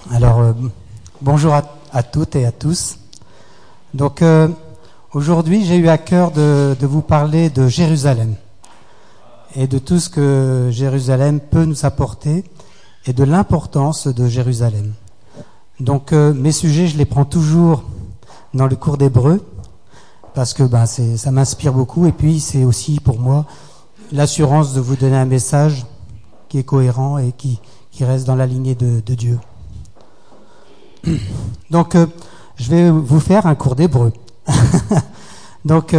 Alors, bonjour à toutes et à tous. Donc, aujourd'hui, j'ai eu à cœur de vous parler de Jérusalem et de tout ce que Jérusalem peut nous apporter et de l'importance de Jérusalem. Donc, mes sujets, je les prends toujours dans le cours d'hébreu parce que ça m'inspire beaucoup et puis c'est aussi pour moi l'assurance de vous donner un message qui est cohérent et qui reste dans la lignée de Dieu. Donc, je vais vous faire un cours d'hébreu. Donc,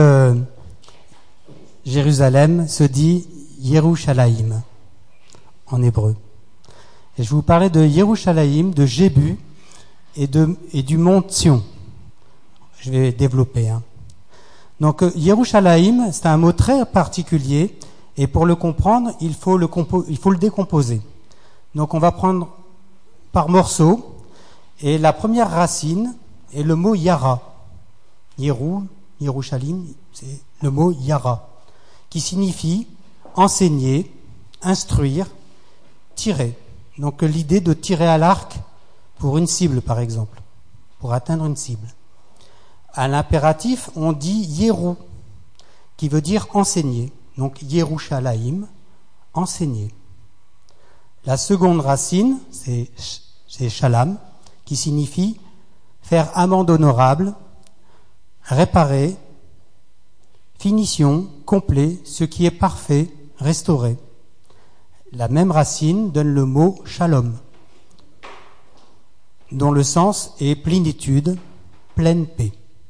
Jérusalem se dit Yerushalayim en hébreu. Et je vais vous parler de Yerushalayim, de Jébu et du mont Sion. Je vais développer. Donc, Yerushalayim, c'est un mot très particulier et pour le comprendre, il faut le décomposer. Donc, on va prendre par morceaux. Et la première racine est le mot Yara. Yerushalayim, c'est le mot Yara, qui signifie enseigner, instruire, tirer. Donc l'idée de tirer à l'arc pour une cible, par exemple, pour atteindre une cible. À l'impératif, on dit Yeru, qui veut dire enseigner. Donc Yerushalayim, enseigner. La seconde racine, c'est Shalom, qui signifie faire amende honorable, réparer, finition, complet, ce qui est parfait, restauré. La même racine donne le mot shalom, dont le sens est plénitude, pleine paix.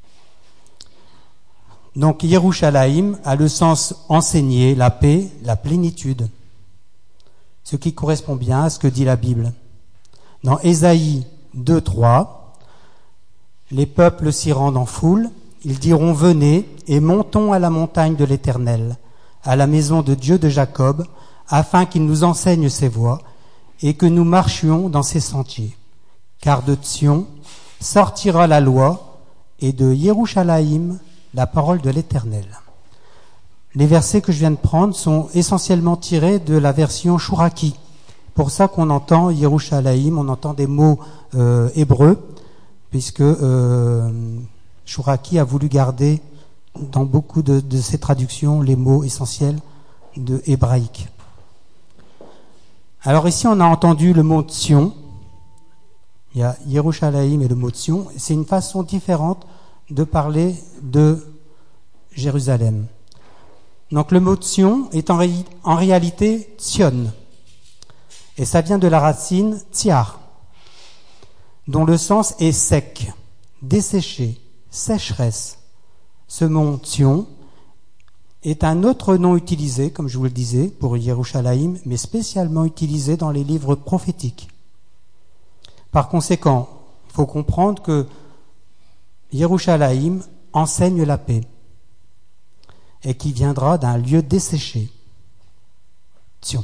Donc Yerushalayim a le sens enseigner, la paix, la plénitude, ce qui correspond bien à ce que dit la Bible. Dans Ésaïe 2:3, les peuples s'y rendent en foule, ils diront « Venez et montons à la montagne de l'Éternel, à la maison de Dieu de Jacob, afin qu'il nous enseigne ses voies et que nous marchions dans ses sentiers. Car de Sion sortira la loi et de Yerushalayim la parole de l'Éternel. » Les versets que je viens de prendre sont essentiellement tirés de la version Chouraki. Pour ça qu'on entend Yerushalayim, on entend des mots hébreux, puisque Chouraki a voulu garder dans beaucoup de ses traductions les mots essentiels de hébraïque. Alors ici on a entendu le mot Sion, il y a Yerushalayim et le mot Sion, c'est une façon différente de parler de Jérusalem. Donc le mot Sion est en réalité Tsion. Et ça vient de la racine tiar, dont le sens est sec, desséché, sécheresse. Ce mont Sion est un autre nom utilisé, comme je vous le disais, pour Yerushalayim, mais spécialement utilisé dans les livres prophétiques. Par conséquent, il faut comprendre que Yerushalayim enseigne la paix et qui viendra d'un lieu desséché, Sion.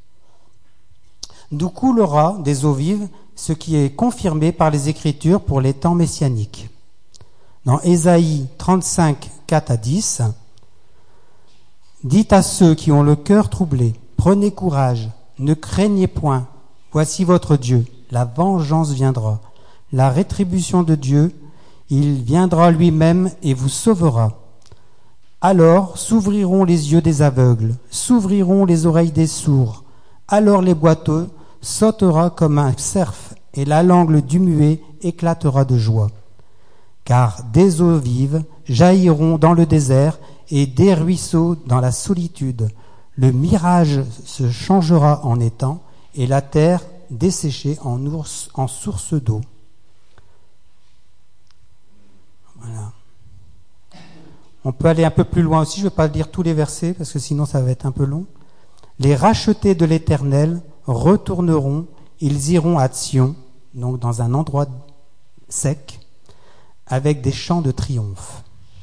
D'où coulera des eaux vives, ce qui est confirmé par les Écritures pour les temps messianiques. Dans Ésaïe 35, 4-10, « Dites à ceux qui ont le cœur troublé, prenez courage, ne craignez point, voici votre Dieu, la vengeance viendra, la rétribution de Dieu, il viendra lui-même et vous sauvera. Alors s'ouvriront les yeux des aveugles, s'ouvriront les oreilles des sourds, alors les boiteux sautera comme un cerf et la langue du muet éclatera de joie. Car des eaux vives jailliront dans le désert et des ruisseaux dans la solitude. Le mirage se changera en étang et la terre desséchée en source d'eau. » Voilà. On peut aller un peu plus loin aussi, je ne vais pas lire tous les versets parce que sinon ça va être un peu long. Les rachetés de l'Éternel retourneront, ils iront à Sion, donc dans un endroit sec, avec des chants de triomphe.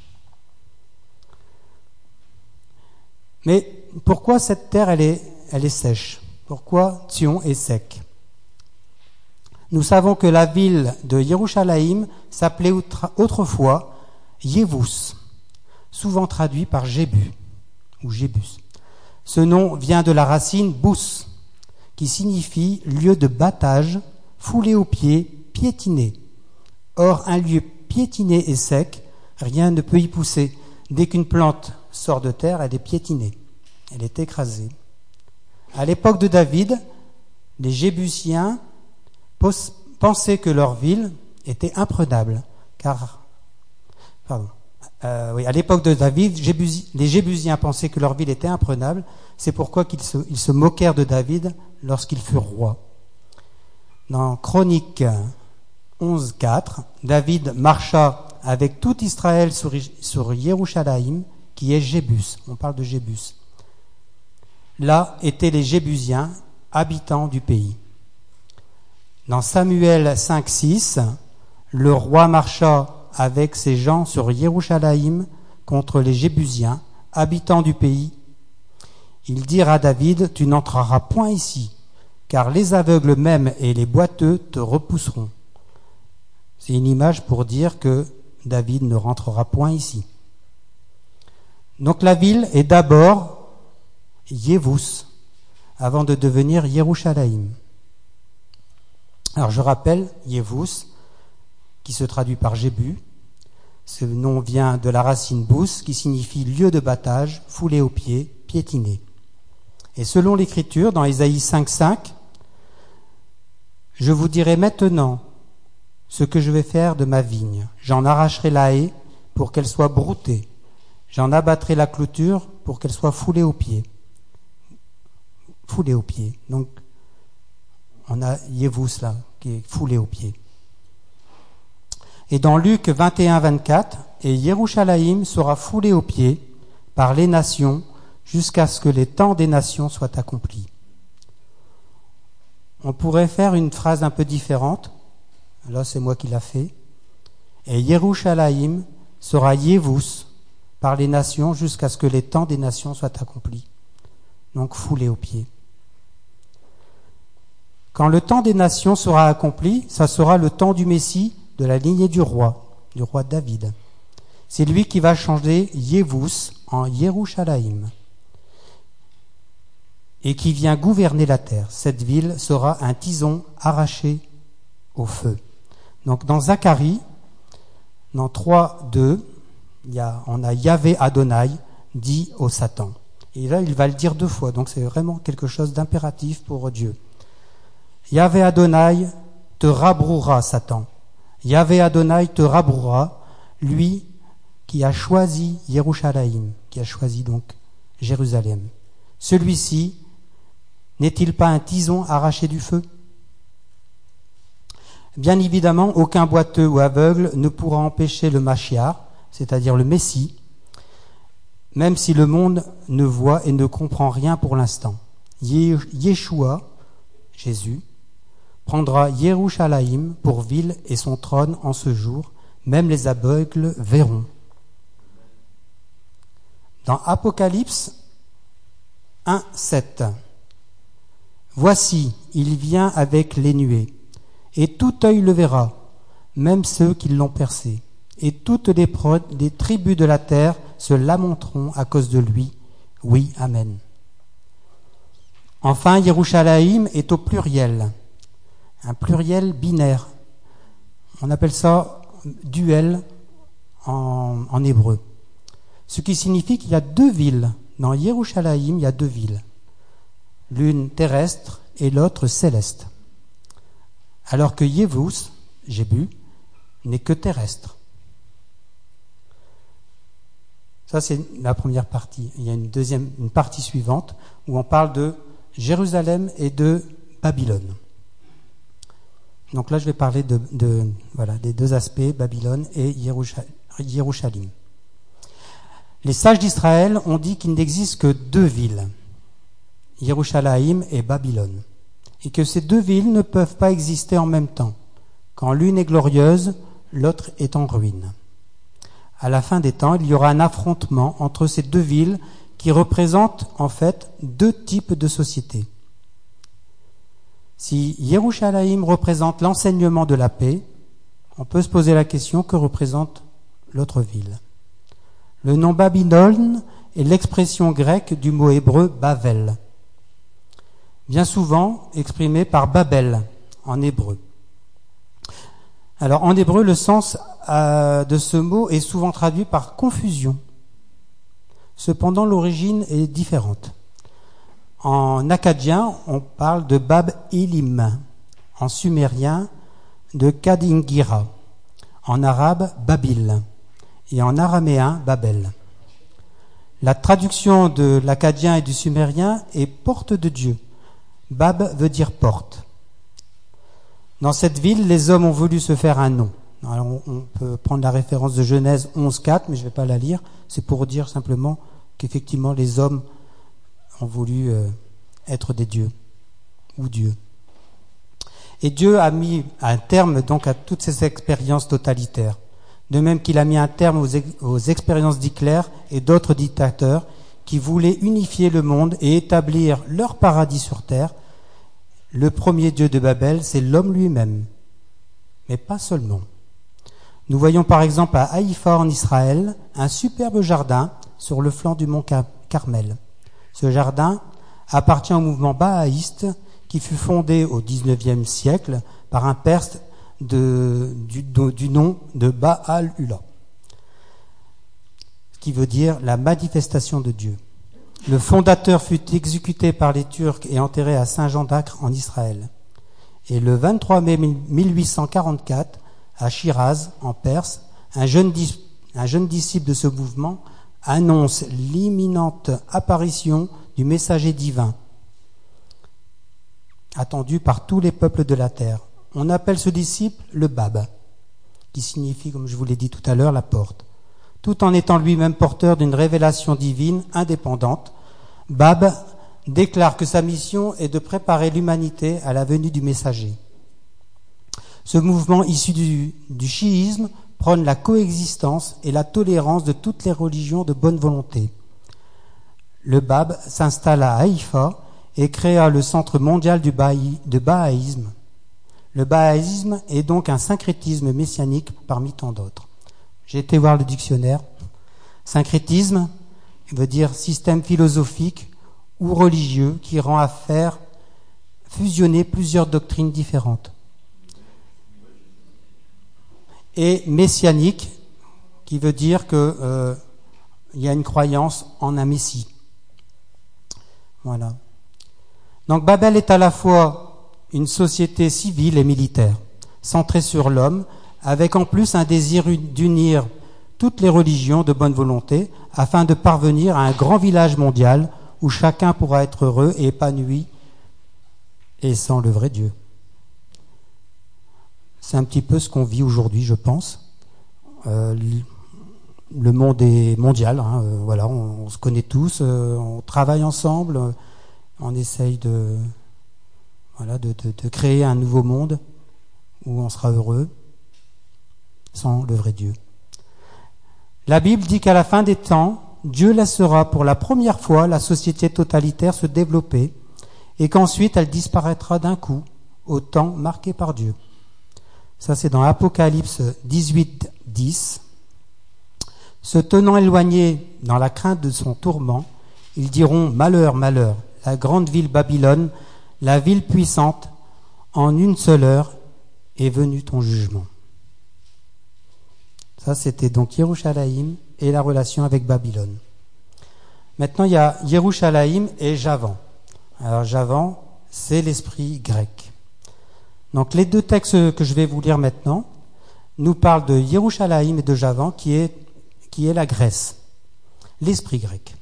Mais pourquoi cette terre elle est sèche? Pourquoi Sion est sec? Nous savons que la ville de Yerushalayim s'appelait autrefois Yevus, souvent traduit par Jébu ou Jébus. Ce nom vient de la racine bous, qui signifie lieu de battage, foulée aux pieds, piétinée. Or, un lieu piétiné et sec, rien ne peut y pousser. Dès qu'une plante sort de terre, elle est piétinée, elle est écrasée. À l'époque de David, les Jébusiens pensaient que leur ville était imprenable, à l'époque de David, les Jébusiens pensaient que leur ville était imprenable, c'est pourquoi ils se moquèrent de David lorsqu'il fut roi. Dans Chroniques 11:4, David marcha avec tout Israël sur Yerushalayim, qui est Jébus. On parle de Jébus. Là étaient les Jébusiens, habitants du pays. Dans Samuel 5:6, le roi marcha avec ses gens sur Yerushalayim contre les Jébusiens, habitants du pays. Ils dirent à David, tu n'entreras point ici, car les aveugles même et les boiteux te repousseront. C'est une image pour dire que David ne rentrera point ici. Donc la ville est d'abord Yevus, avant de devenir Yerushalayim. Alors je rappelle, Yevus, qui se traduit par Jébu. Ce nom vient de la racine bous, qui signifie lieu de battage, foulé aux pieds, piétiné. Et selon l'Écriture, dans Ésaïe 5:5, je vous dirai maintenant ce que je vais faire de ma vigne. J'en arracherai la haie pour qu'elle soit broutée. J'en abattrai la clôture pour qu'elle soit foulée aux pieds. Foulée aux pieds. Donc, on a Yevus là, qui est foulé aux pieds. Et dans Luc 21:24, et Yerushalayim sera foulé aux pieds par les nations jusqu'à ce que les temps des nations soient accomplis. On pourrait faire une phrase un peu différente. Là, c'est moi qui l'a fait. Et Yerushalayim sera Yevus par les nations jusqu'à ce que les temps des nations soient accomplis. Donc foulé aux pieds. Quand le temps des nations sera accompli, ça sera le temps du Messie, de la lignée du roi David. C'est lui qui va changer Yevus en Yerushalayim et qui vient gouverner la terre. Cette ville sera un tison arraché au feu. Donc dans Zacharie, dans 3:2, on a Yahvé Adonai dit au Satan. Et là, il va le dire 2 fois, donc c'est vraiment quelque chose d'impératif pour Dieu. Yahvé Adonai te rabrouera, Satan. Yahvé Adonai te rabrouera, lui qui a choisi Yerushalayim, qui a choisi donc Jérusalem. Celui-ci n'est-il pas un tison arraché du feu ? Bien évidemment, aucun boiteux ou aveugle ne pourra empêcher le Mashiach, c'est-à-dire le Messie, même si le monde ne voit et ne comprend rien pour l'instant. Yeshua, Jésus, prendra Yerushalayim pour ville et son trône en ce jour, même les aveugles verront. Dans Apocalypse 1:7, voici, il vient avec les nuées, et tout œil le verra, même ceux qui l'ont percé, et toutes les tribus de la terre se lamenteront à cause de lui. Oui, amen. Enfin, Yerushalayim est au pluriel, un pluriel binaire. On appelle ça duel en hébreu. Ce qui signifie qu'il y a 2 villes. Dans Yerushalayim, il y a 2 villes. L'une terrestre et l'autre céleste. Alors que Yevus, Jébu, n'est que terrestre. Ça, c'est la première partie. Il y a une partie suivante où on parle de Jérusalem et de Babylone. Donc là, je vais parler des 2 aspects, Babylone et Yerushalayim. Les sages d'Israël ont dit qu'il n'existe que 2 villes, Yerushalayim et Babylone, et que ces 2 villes ne peuvent pas exister en même temps. Quand l'une est glorieuse, l'autre est en ruine. À la fin des temps, il y aura un affrontement entre ces 2 villes qui représentent en fait 2 types de sociétés. Si Yerushalayim représente l'enseignement de la paix, on peut se poser la question, que représente l'autre ville ? Le nom Babylone est l'expression grecque du mot hébreu Bavel, bien souvent exprimé par Babel en hébreu. Alors en hébreu, le sens de ce mot est souvent traduit par confusion. Cependant, l'origine est différente. En akkadien, on parle de Bab Elim. En sumérien, de Kadingira. En arabe, Babil. Et en araméen, Babel. La traduction de l'akkadien et du sumérien est porte de Dieu. Bab veut dire porte. Dans cette ville, les hommes ont voulu se faire un nom. Alors, on peut prendre la référence de Genèse 11.4, mais je ne vais pas la lire. C'est pour dire simplement qu'effectivement, les hommes ont voulu être des dieux ou Dieu. Et Dieu a mis un terme donc à toutes ces expériences totalitaires. De même qu'il a mis un terme aux expériences d'Hitler et d'autres dictateurs qui voulaient unifier le monde et établir leur paradis sur terre. Le premier dieu de Babel, c'est l'homme lui-même, mais pas seulement. Nous voyons par exemple à Haïfa en Israël un superbe jardin sur le flanc du mont Carmel. Ce jardin appartient au mouvement bahaïste qui fut fondé au XIXe siècle par un Perse du nom de Baal-Ula, ce qui veut dire la manifestation de Dieu. Le fondateur fut exécuté par les Turcs et enterré à Saint-Jean d'Acre en Israël. Et le 23 mai 1844, à Shiraz, en Perse, un jeune disciple de ce mouvement annonce l'imminente apparition du messager divin, attendu par tous les peuples de la terre. On appelle ce disciple le Bab, qui signifie, comme je vous l'ai dit tout à l'heure, la porte. Tout en étant lui-même porteur d'une révélation divine indépendante, Bab déclare que sa mission est de préparer l'humanité à la venue du messager. Ce mouvement issu du chiisme prône la coexistence et la tolérance de toutes les religions de bonne volonté. Le Bab s'installe à Haïfa et créa le centre mondial de bahaïsme. Le bahaïsme est donc un syncrétisme messianique parmi tant d'autres. J'ai été voir le dictionnaire. Syncrétisme veut dire système philosophique ou religieux qui rend à faire fusionner plusieurs doctrines différentes. Et messianique, qui veut dire que il y a une croyance en un Messie. Voilà. Donc Babel est à la fois une société civile et militaire, centrée sur l'homme, avec en plus un désir d'unir toutes les religions de bonne volonté afin de parvenir à un grand village mondial où chacun pourra être heureux et épanoui et sans le vrai Dieu. C'est un petit peu ce qu'on vit aujourd'hui, je pense. Le monde est mondial, hein, voilà, on se connaît tous, on travaille ensemble, on essaye de créer un nouveau monde où on sera heureux sans le vrai Dieu. La Bible dit qu'à la fin des temps, Dieu laissera pour la première fois la société totalitaire se développer et qu'ensuite elle disparaîtra d'un coup au temps marqué par Dieu. Ça, c'est dans Apocalypse 18, 10. Se tenant éloignés dans la crainte de son tourment, ils diront « Malheur, malheur, la grande ville Babylone, la ville puissante, en une seule heure est venu ton jugement. » Ça, c'était donc Yerushalayim et la relation avec Babylone. Maintenant, il y a Yerushalayim et Javan. Alors, Javan, c'est l'esprit grec. Donc, les deux textes que je vais vous lire maintenant nous parlent de Yerushalayim et de Javan, qui est la Grèce, l'esprit grec.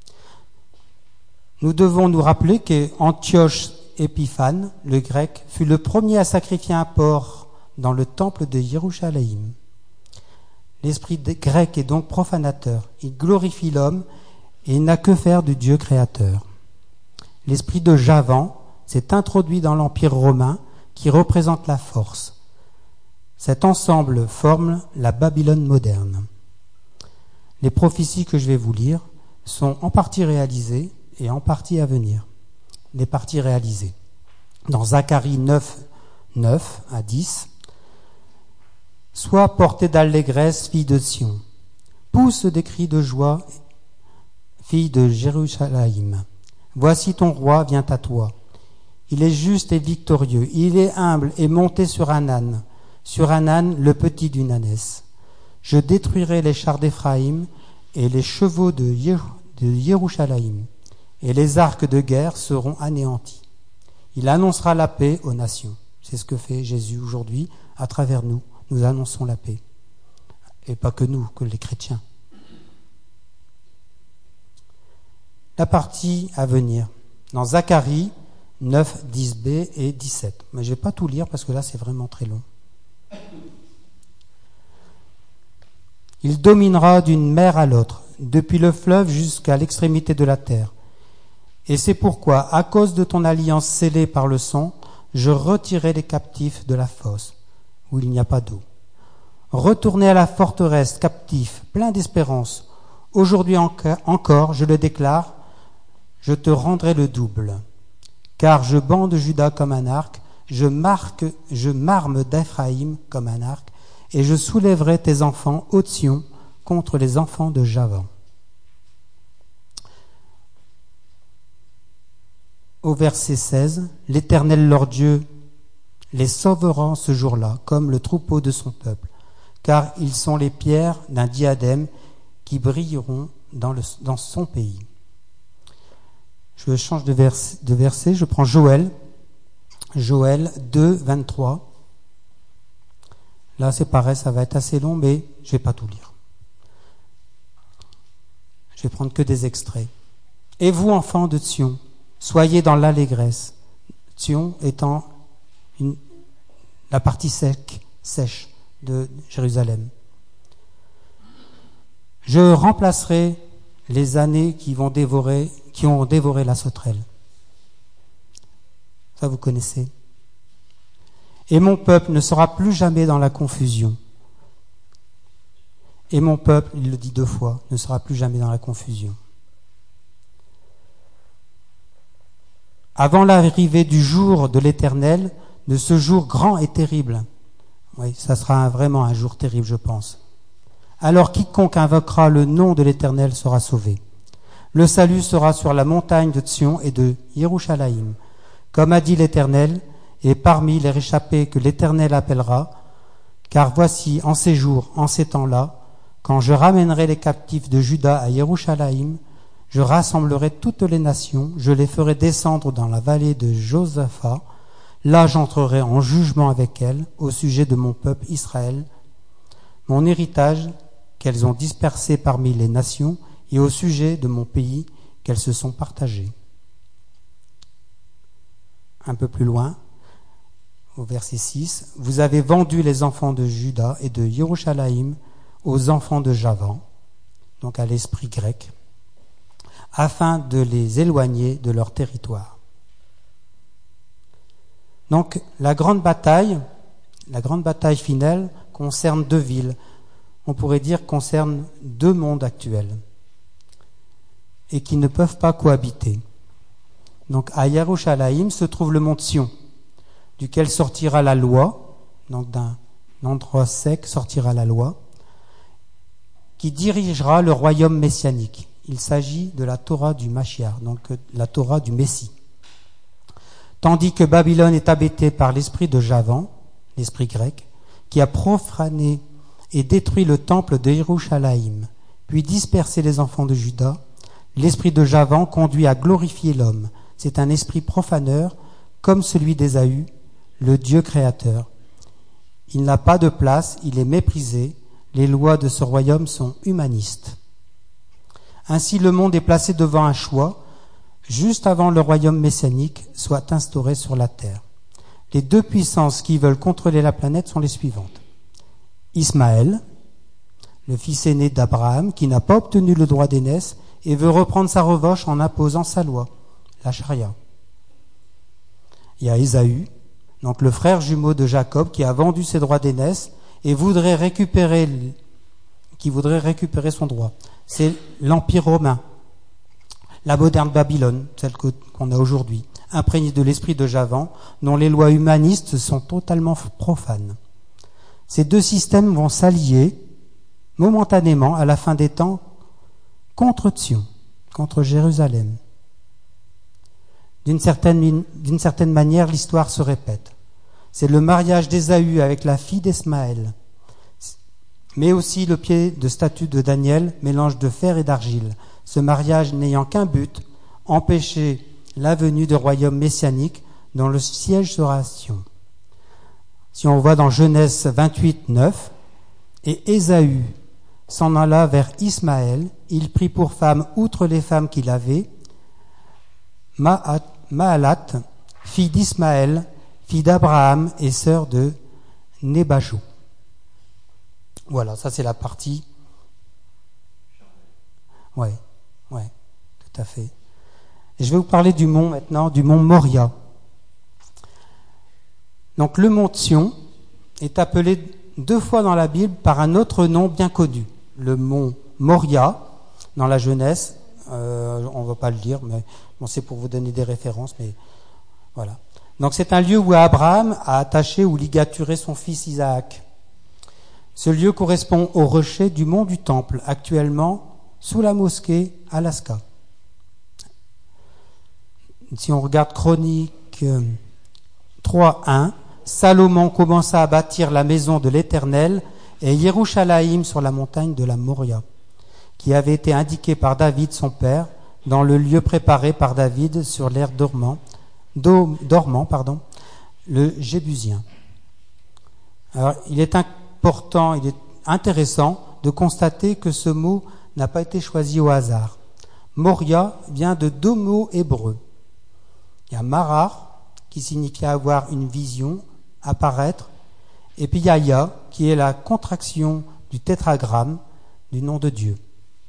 Nous devons nous rappeler qu'Antioche Épiphane, le grec, fut le premier à sacrifier un porc dans le temple de Yerushalayim. L'esprit grec est donc profanateur. Il glorifie l'homme et n'a que faire du Dieu créateur. L'esprit de Javan s'est introduit dans l'Empire romain qui représente la force. Cet ensemble forme la Babylone moderne. Les prophéties que je vais vous lire sont en partie réalisées et en partie à venir. Les parties réalisées. Dans Zacharie 9, 9 à 10, « Sois portée d'allégresse, fille de Sion. Pousse des cris de joie, fille de Jérusalem. Voici ton roi vient à toi. Il est juste et victorieux. Il est humble et monté sur un âne, sur un âne, le petit d'une ânesse. Je détruirai les chars d'Éphraïm et les chevaux de Yerushalayim, et les arcs de guerre seront anéantis. Il annoncera la paix aux nations. C'est ce que fait Jésus aujourd'hui à travers nous. Nous annonçons la paix. Et pas que nous, que les chrétiens. La partie à venir, dans Zacharie 9, 10b et 17. Mais je ne vais pas tout lire parce que là c'est vraiment très long. Il dominera d'une mer à l'autre, depuis le fleuve jusqu'à l'extrémité de la terre. Et c'est pourquoi, à cause de ton alliance scellée par le sang, je retirerai les captifs de la fosse, où il n'y a pas d'eau. Retournez à la forteresse, captifs, pleins d'espérance. Aujourd'hui encore, je le déclare, je te rendrai le double. Car je bande Juda comme un arc, je m'arme d'Éphraïm comme un arc, et je soulèverai tes enfants, ô Sion, contre les enfants de Javan. Au verset 16, l'Éternel leur Dieu les sauvera ce jour-là, comme le troupeau de son peuple, car ils sont les pierres d'un diadème qui brilleront dans son pays. Je change de verset, je prends Joël 2, 23. Là, c'est pareil, ça va être assez long, mais je ne vais pas tout lire. Je vais prendre que des extraits. Et vous, enfants de Sion, soyez dans l'allégresse. Sion étant la partie sèche de Jérusalem. Je remplacerai les années qui ont dévoré la sauterelle. Ça, vous connaissez. Et mon peuple ne sera plus jamais dans la confusion. Et mon peuple, il le dit 2 fois, ne sera plus jamais dans la confusion. Avant l'arrivée du jour de l'Éternel, de ce jour grand et terrible. Oui, ça sera vraiment un jour terrible, je pense. Alors quiconque invoquera le nom de l'Éternel sera sauvé. Le salut sera sur la montagne de Sion et de Yerushalayim. Comme a dit l'Éternel, et parmi les réchappés que l'Éternel appellera, car voici, en ces jours, en ces temps-là, quand je ramènerai les captifs de Juda à Yerushalayim, je rassemblerai toutes les nations, je les ferai descendre dans la vallée de Josaphat, là j'entrerai en jugement avec elles au sujet de mon peuple Israël, mon héritage qu'elles ont dispersé parmi les nations, et au sujet de mon pays qu'elles se sont partagées. Un peu plus loin, au verset 6, vous avez vendu les enfants de Juda et de Yerushalayim aux enfants de Javan, donc à l'esprit grec, afin de les éloigner de leur territoire. Donc la grande bataille finale concerne 2 villes, on pourrait dire concerne 2 mondes actuels, et qui ne peuvent pas cohabiter. Donc à Yerushalayim se trouve le mont Sion, duquel sortira la loi, donc d'un endroit sec sortira la loi, qui dirigera le royaume messianique. Il s'agit de la Torah du Mashiach, donc la Torah du Messie. Tandis que Babylone est habitée par l'esprit de Javan, l'esprit grec, qui a profané et détruit le temple de Yerushalayim, puis dispersé les enfants de Juda, l'esprit de Javan conduit à glorifier l'homme. C'est un esprit profaneur, comme celui d'Ésaü, le Dieu créateur. Il n'a pas de place, il est méprisé. Les lois de ce royaume sont humanistes. Ainsi, le monde est placé devant un choix, juste avant le royaume messianique soit instauré sur la terre. Les 2 puissances qui veulent contrôler la planète sont les suivantes. Ismaël, le fils aîné d'Abraham, qui n'a pas obtenu le droit d'aînesse et veut reprendre sa revanche en imposant sa loi, la charia. Il y a Ésaü, donc le frère jumeau de Jacob, qui a vendu ses droits d'aînesse et voudrait récupérer son droit. C'est l'Empire romain, la moderne Babylone, celle qu'on a aujourd'hui, imprégnée de l'esprit de Javan, dont les lois humanistes sont totalement profanes. Ces 2 systèmes vont s'allier momentanément à la fin des temps contre Sion, contre Jérusalem. D'une certaine manière, l'histoire se répète. C'est le mariage d'Ésaü avec la fille d'Ismaël, mais aussi le pied de statue de Daniel, mélange de fer et d'argile. Ce mariage n'ayant qu'un but, empêcher la venue du royaume messianique dont le siège sera Sion. Si on voit dans Genèse 28, 9, et Ésaü s'en alla vers Ismaël, il prit pour femme, outre les femmes qu'il avait, Maalat, fille d'Ismaël, fille d'Abraham et sœur de Nébajou. Voilà, ça c'est la partie. Ouais, tout à fait. Et je vais vous parler du mont maintenant, du mont Moria. Donc le mont Sion est appelé 2 fois dans la Bible par un autre nom bien connu. Le mont Moria, dans la Genèse, on ne va pas le dire, mais bon, c'est pour vous donner des références, mais voilà. Donc c'est un lieu où Abraham a attaché ou ligaturé son fils Isaac. Ce lieu correspond au rocher du mont du Temple, actuellement sous la mosquée Alaska. Si on regarde Chronique 3.1, Salomon commença à bâtir la maison de l'Éternel et Yerushalayim sur la montagne de la Moria, qui avait été indiquée par David son père dans le lieu préparé par David sur l'air dormant, le Jébusien. Alors, il est intéressant de constater que ce mot n'a pas été choisi au hasard. Moria vient de 2 mots hébreux. Il y a Marar, qui signifie avoir une vision, apparaître, et puis Yahya, qui est la contraction du tétragramme du nom de Dieu.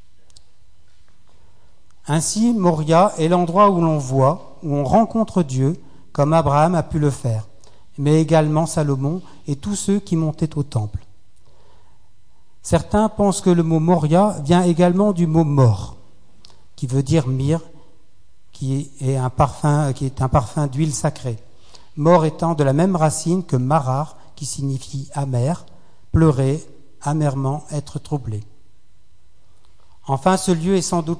Ainsi, Moria est l'endroit où l'on voit, où on rencontre Dieu, comme Abraham a pu le faire, mais également Salomon et tous ceux qui montaient au temple. Certains pensent que le mot Moria vient également du mot mort, qui veut dire myrrhe, qui est un parfum d'huile sacrée. Mort étant de la même racine que marar, qui signifie amer, pleurer, amèrement, être troublé. Enfin, ce lieu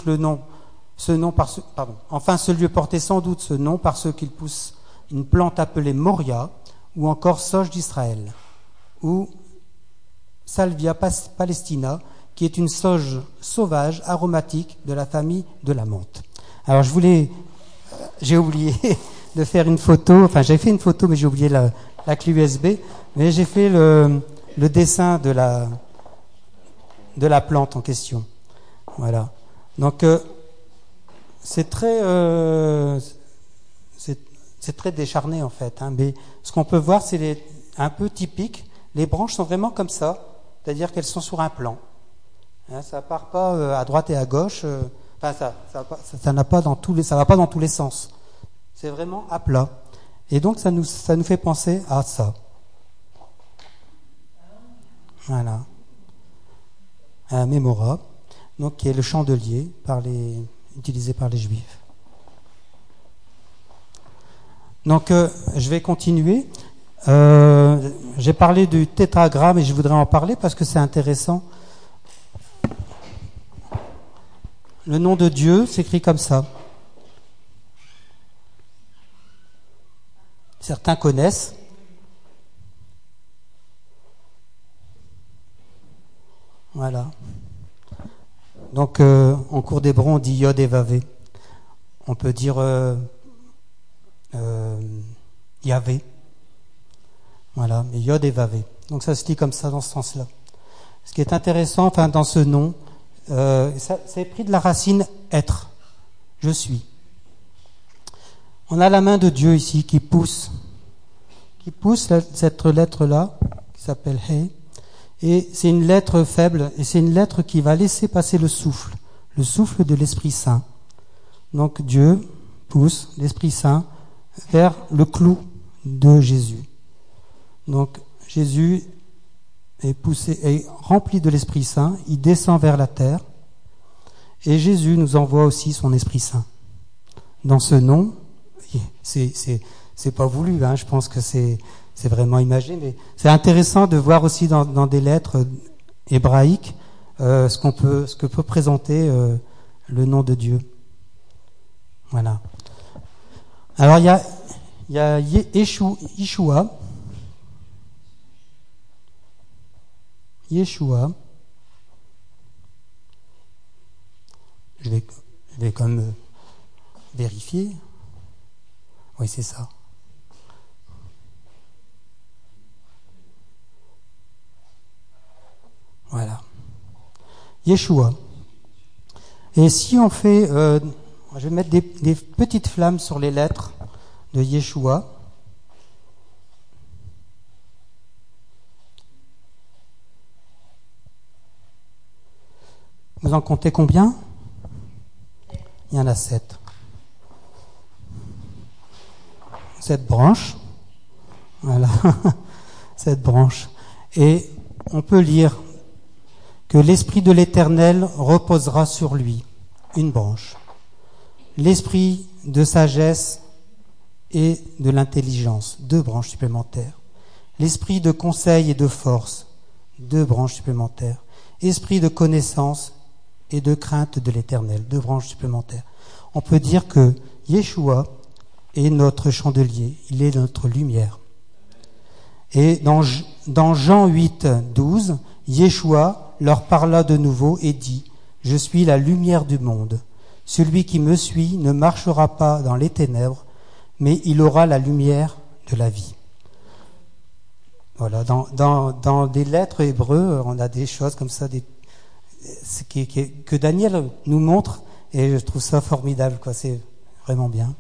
portait sans doute ce nom parce qu'il pousse une plante appelée Moria, ou encore sauge d'Israël, ou Salvia palestina, qui est une sauge sauvage aromatique de la famille de la menthe. Alors j'ai oublié de faire une photo, j'avais fait une photo mais j'ai oublié la clé USB, mais j'ai fait le dessin de la plante en question. Voilà. Donc c'est très décharné en fait, mais ce qu'on peut voir c'est un peu typique. Les branches sont vraiment comme ça, c'est-à-dire qu'elles sont sur un plan. Ça part pas à droite et à gauche. Ça va pas dans tous les sens. C'est vraiment à plat. Et donc ça nous fait penser à ça. Voilà. Un mémora, donc qui est le chandelier utilisé par les Juifs. Donc je vais continuer. J'ai parlé du tétragramme et je voudrais en parler parce que c'est intéressant. Le nom de Dieu s'écrit comme ça. Certains connaissent. Voilà. Donc, en cours d'hébreu, on dit Yod et Vavé. On peut dire Yahvé. Voilà, mais Yod et Vavé. Donc, ça se lit comme ça dans ce sens-là. Ce qui est intéressant, dans ce nom, c'est pris de la racine être. Je suis. On a la main de Dieu ici qui pousse cette lettre-là, qui s'appelle He. Et c'est une lettre faible, et c'est une lettre qui va laisser passer le souffle de l'Esprit Saint. Donc Dieu pousse l'Esprit Saint vers le clou de Jésus. Donc Jésus est rempli de l'Esprit Saint, il descend vers la terre, et Jésus nous envoie aussi son Esprit Saint. Dans ce nom, c'est pas voulu, je pense que c'est vraiment imagé, mais c'est intéressant de voir aussi dans des lettres hébraïques ce que peut présenter le nom de Dieu. Voilà. Alors il y a Yeshua, Yeshua. Je vais quand même vérifier. Oui, c'est ça. Voilà. Yeshua. Et si on fait... je vais mettre des petites flammes sur les lettres de Yeshua. Vous en comptez combien? Il y en a 7. 7 branches. Voilà. 7 branches. Et on peut lire que l'Esprit de l'Éternel reposera sur lui. Une branche. L'Esprit de sagesse et de l'intelligence. 2 branches supplémentaires. L'Esprit de conseil et de force. 2 branches supplémentaires. Esprit de connaissance et de crainte de l'Éternel, 2 branches supplémentaires. On peut dire que Yeshua est notre chandelier, il est notre lumière. Et dans Jean 8, 12, Yeshua leur parla de nouveau et dit, « Je suis la lumière du monde. Celui qui me suit ne marchera pas dans les ténèbres, mais il aura la lumière de la vie. » Voilà, dans des lettres hébreux, on a des choses comme ça, que Daniel nous montre, et je trouve ça formidable, quoi. C'est vraiment bien.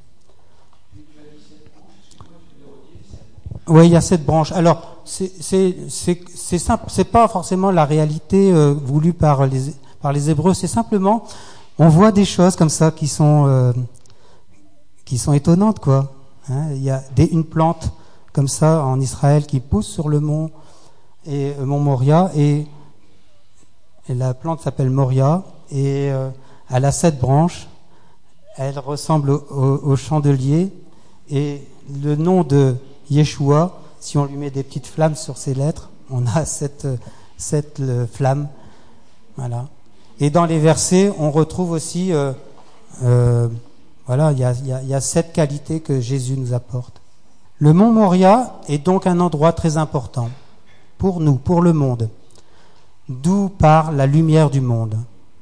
Oui, il y a 7 branches. Alors, c'est simple, c'est pas forcément la réalité voulue par les Hébreux. C'est simplement, on voit des choses comme ça qui sont étonnantes, quoi. Hein, il y a une plante comme ça en Israël qui pousse sur le mont Moria et la plante s'appelle Moria et elle a 7 branches. Elle ressemble au chandelier et le nom de Yeshua, si on lui met des petites flammes sur ses lettres, on a cette flamme. Voilà. Et dans les versets, on retrouve aussi, voilà, il y a 7 qualités que Jésus nous apporte. Le mont Moria est donc un endroit très important pour nous, pour le monde, d'où part la lumière du monde,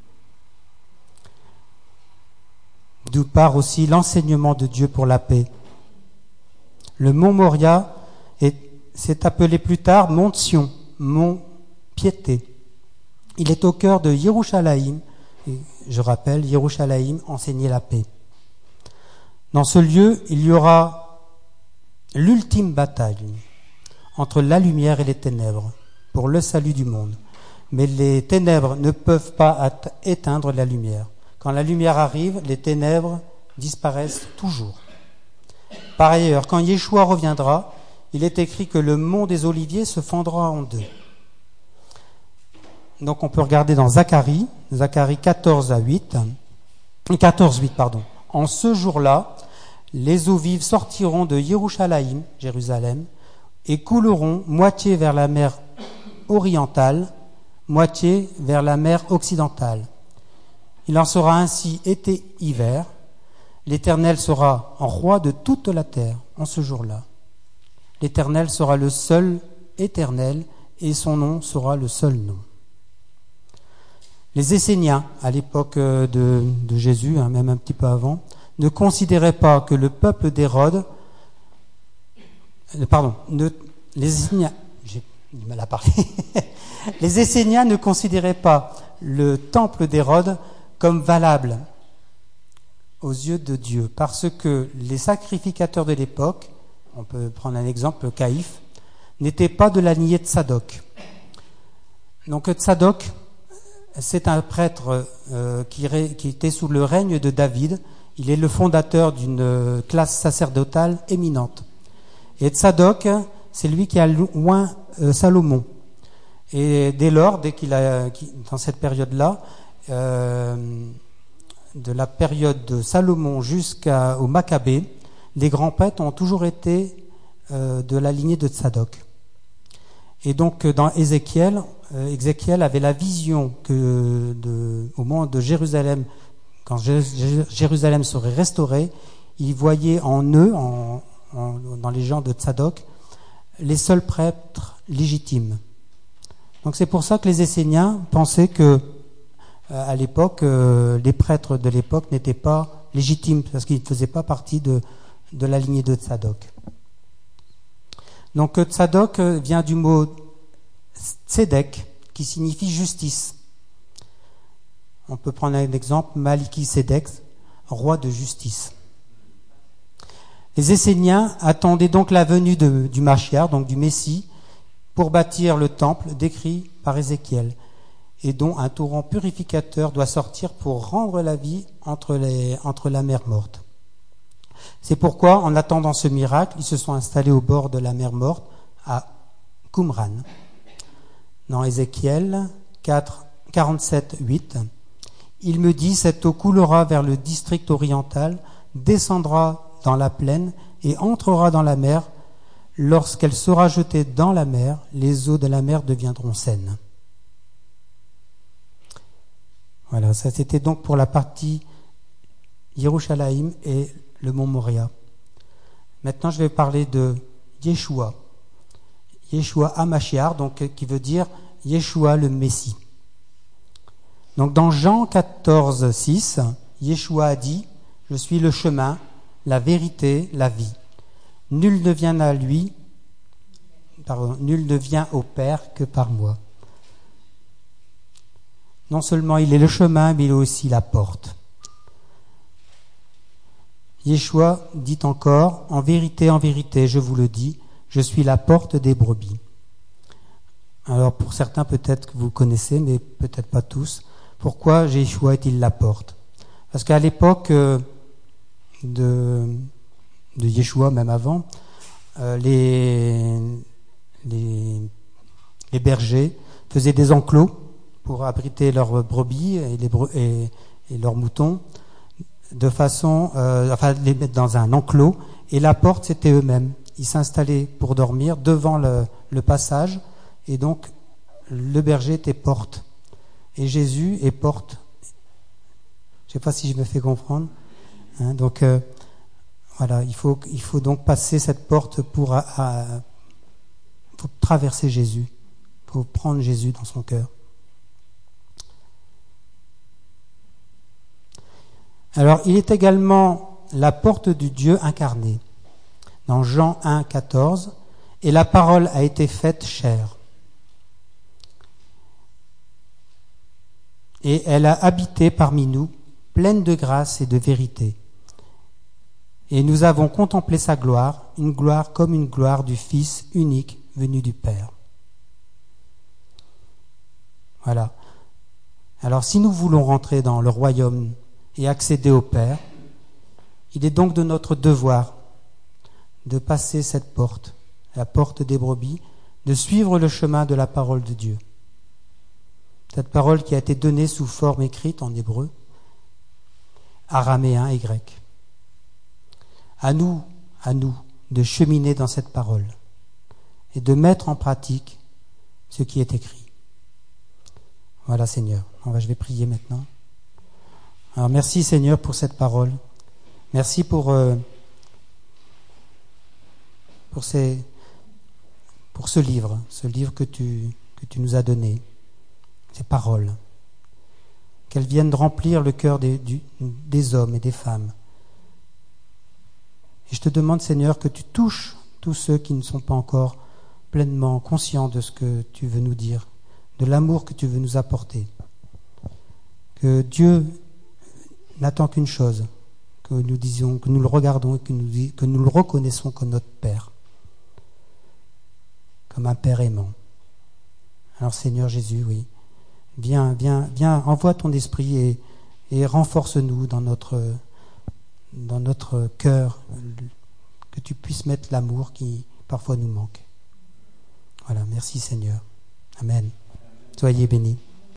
d'où part aussi l'enseignement de Dieu pour la paix. Le mont Moria s'est appelé plus tard mont Sion, mont Piété. Il est au cœur de Yerushalayim, et je rappelle, Yerushalayim enseignait la paix. Dans ce lieu, il y aura l'ultime bataille entre la lumière et les ténèbres pour le salut du monde. Mais les ténèbres ne peuvent pas éteindre la lumière. Quand la lumière arrive, les ténèbres disparaissent toujours. Par ailleurs, quand Yeshua reviendra, il est écrit que le mont des Oliviers se fendra en 2. Donc on peut regarder dans Zacharie 14:8. En ce jour-là, les eaux vives sortiront de Yerushalayim, Jérusalem, et couleront moitié vers la mer orientale, moitié vers la mer occidentale. Il en sera ainsi été-hiver. L'Éternel sera roi de toute la terre en ce jour-là. L'Éternel sera le seul éternel et son nom sera le seul nom. Les Esséniens, à l'époque de Jésus, même un petit peu avant, ne considéraient pas que le peuple d'Hérode... les Esséniens... J'ai du mal à parler. Les Esséniens ne considéraient pas le temple d'Hérode comme valable aux yeux de Dieu, parce que les sacrificateurs de l'époque, on peut prendre un exemple, Caïphe, n'étaient pas de la lignée de Tsadok. Donc Tsadok, c'est un prêtre qui était sous le règne de David. Il est le fondateur d'une classe sacerdotale éminente. Et Tsadok, c'est lui qui a loin Salomon. Et dès lors, dans cette période-là, de la période de Salomon jusqu'au Maccabée, les grands prêtres ont toujours été de la lignée de Tsadok. Et donc dans Ézéchiel avait la vision que au moment de Jérusalem, quand Jérusalem serait restaurée, il voyait en eux, dans les gens de Tsadok, les seuls prêtres légitimes. Donc c'est pour ça que les Esséniens pensaient que à l'époque, les prêtres de l'époque n'étaient pas légitimes parce qu'ils ne faisaient pas partie de la lignée de Tsadok. Donc Tsadok vient du mot Tzedek, qui signifie justice. On peut prendre un exemple, Maliki Sédek, roi de justice. Les Esséniens attendaient donc la venue du Mashiach, donc du Messie, pour bâtir le temple décrit par Ézéchiel, et dont un torrent purificateur doit sortir pour rendre la vie entre la mer morte. C'est pourquoi, en attendant ce miracle, ils se sont installés au bord de la mer morte, à Qumran. Dans Ézéchiel 47:8, il me dit, cette eau coulera vers le district oriental, descendra dans la plaine et entrera dans la mer. Lorsqu'elle sera jetée dans la mer, les eaux de la mer deviendront saines. Voilà, ça c'était donc pour la partie Yerushalayim et le mont Moria. Maintenant, je vais parler de Yeshua. Yeshua HaMashiach, donc qui veut dire Yeshua le Messie. Donc dans Jean 14:6, Yeshua a dit, je suis le chemin, la vérité, la vie. Nul ne vient au Père que par moi. Non seulement il est le chemin, mais il est aussi la porte. Yeshua dit encore, en vérité, je vous le dis, je suis la porte des brebis. Alors pour certains peut-être que vous connaissez, mais peut-être pas tous. Pourquoi Yeshua est-il la porte? Parce qu'à l'époque de Yeshua, même avant, les bergers faisaient des enclos pour abriter leurs brebis et leurs moutons, de façon, les mettre dans un enclos, et la porte c'était eux-mêmes. Ils s'installaient pour dormir devant le passage, et donc le berger était porte, et Jésus est porte. Je ne sais pas si je me fais comprendre. Donc voilà, il faut donc passer cette porte pour traverser Jésus, pour prendre Jésus dans son cœur. Alors, il est également la porte du Dieu incarné. Dans Jean 1:14, et la parole a été faite chair. Et elle a habité parmi nous, pleine de grâce et de vérité. Et nous avons contemplé sa gloire, une gloire comme une gloire du Fils unique venu du Père. Voilà. Alors, si nous voulons rentrer dans le royaume et accéder au Père, il est donc de notre devoir de passer cette porte, la porte des brebis, de suivre le chemin de la parole de Dieu. Cette parole qui a été donnée sous forme écrite en hébreu, araméen et grec. À nous de cheminer dans cette parole et de mettre en pratique ce qui est écrit. Voilà, Seigneur. Je vais prier maintenant. Alors merci Seigneur pour cette parole. Merci pour ce livre que tu nous as donné, ces paroles, qu'elles viennent remplir le cœur des hommes et des femmes. Et je te demande Seigneur que tu touches tous ceux qui ne sont pas encore pleinement conscients de ce que tu veux nous dire, de l'amour que tu veux nous apporter. Que Dieu n'attend qu'une chose, que nous disions, que nous le regardons et que nous le reconnaissons comme notre Père, comme un Père aimant. Alors Seigneur Jésus, oui, viens, envoie ton esprit et renforce-nous dans notre cœur, que tu puisses mettre l'amour qui parfois nous manque. Voilà, merci Seigneur. Amen. Soyez bénis.